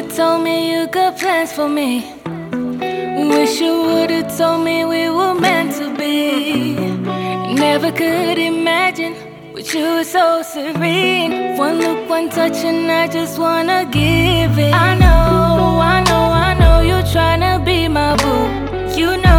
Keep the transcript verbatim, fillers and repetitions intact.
told me you got plans for me. Wish you would've told me we were meant to be. Never could imagine with you was so serene. One look, one touch, and I just wanna give it. I know, I know, I know you're tryna be my boo. You know